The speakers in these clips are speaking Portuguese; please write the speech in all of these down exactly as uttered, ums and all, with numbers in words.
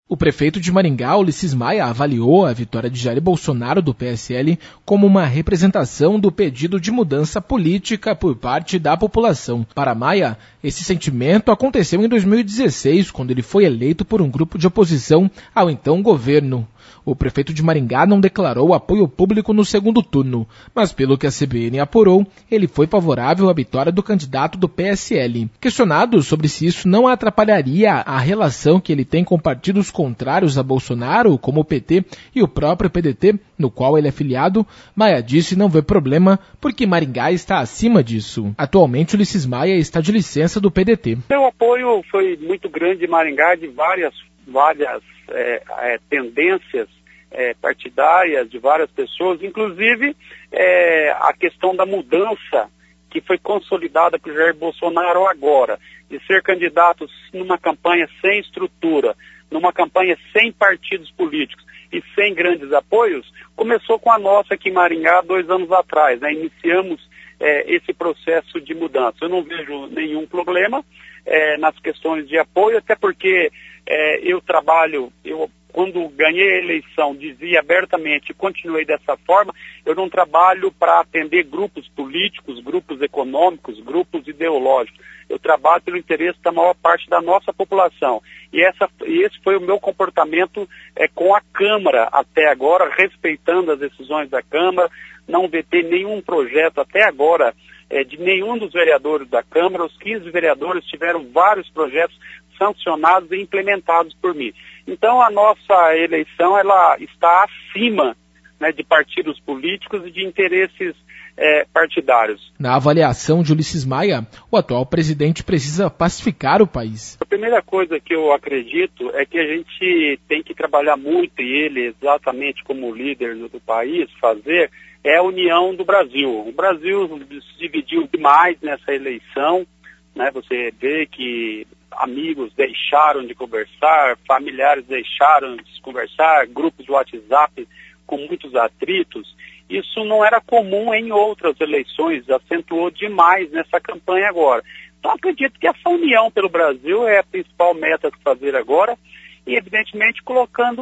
O prefeito de Maringá, Ulisses Maia, avaliou a vitória de Jair Bolsonaro do P S L como uma representação do pedido de mudança política por parte da população. Para Maia, esse sentimento aconteceu em dois mil e dezesseis, quando ele foi eleito por um grupo de oposição ao então governo. O prefeito de Maringá não declarou apoio público no segundo turno, mas pelo que a C B N apurou, ele foi favorável à vitória do candidato do P S L. Questionado sobre se isso não atrapalharia a relação que ele tem com partidos contrários a Bolsonaro, como o P T e o próprio P D T, no qual ele é filiado, Maia disse não ver problema porque Maringá está acima disso. Atualmente, Ulisses Maia está de licença do P D T. Meu apoio foi muito grande em Maringá de várias, várias é, é, tendências É, partidárias de várias pessoas, inclusive é, a questão da mudança que foi consolidada por Jair Bolsonaro agora, de ser candidato numa campanha sem estrutura, numa campanha sem partidos políticos e sem grandes apoios, começou com a nossa aqui em Maringá dois anos atrás, né? Iniciamos é, esse processo de mudança. Eu não vejo nenhum problema é, nas questões de apoio, até porque é, eu trabalho, eu quando ganhei a eleição, dizia abertamente, continuei dessa forma, eu não trabalho para atender grupos políticos, grupos econômicos, grupos ideológicos. Eu trabalho pelo interesse da maior parte da nossa população. E, essa, e esse foi o meu comportamento é, com a Câmara até agora, respeitando as decisões da Câmara, não vetei nenhum projeto até agora é, de nenhum dos vereadores da Câmara. Os quinze vereadores tiveram vários projetos sancionados e implementados por mim. Então, a nossa eleição ela está acima, né, de partidos políticos e de interesses é, partidários. Na avaliação de Ulisses Maia, o atual presidente precisa pacificar o país. A primeira coisa que eu acredito é que a gente tem que trabalhar muito, e ele exatamente como líder do país, fazer, é a união do Brasil. O Brasil se dividiu demais nessa eleição, né? Você vê que amigos deixaram de conversar, familiares deixaram de conversar, grupos de WhatsApp com muitos atritos. Isso não era comum em outras eleições, acentuou demais nessa campanha agora. Então acredito que essa união pelo Brasil é a principal meta a fazer agora e evidentemente colocando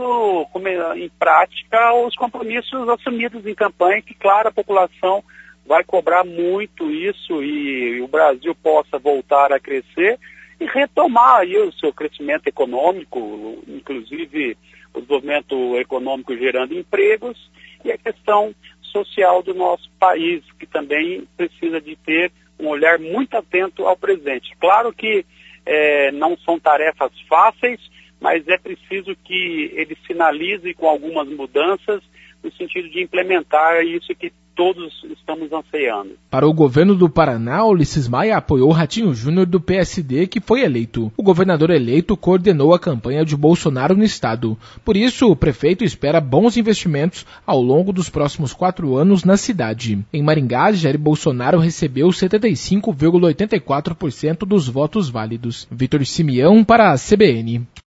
em prática os compromissos assumidos em campanha, que claro, a população vai cobrar muito isso e o Brasil possa voltar a crescer e retomar aí o seu crescimento econômico, inclusive o desenvolvimento econômico gerando empregos e a questão social do nosso país, que também precisa de ter um olhar muito atento ao presente. Claro que é, não são tarefas fáceis, mas é preciso que ele sinalize com algumas mudanças no sentido de implementar isso que todos estamos ansiando. Para o governo do Paraná, Ulisses Maia apoiou Ratinho Júnior do P S D, que foi eleito. O governador eleito coordenou a campanha de Bolsonaro no estado. Por isso, o prefeito espera bons investimentos ao longo dos próximos quatro anos na cidade. Em Maringá, Jair Bolsonaro recebeu setenta e cinco vírgula oitenta e quatro por cento dos votos válidos. Vitor Simeão para a C B N.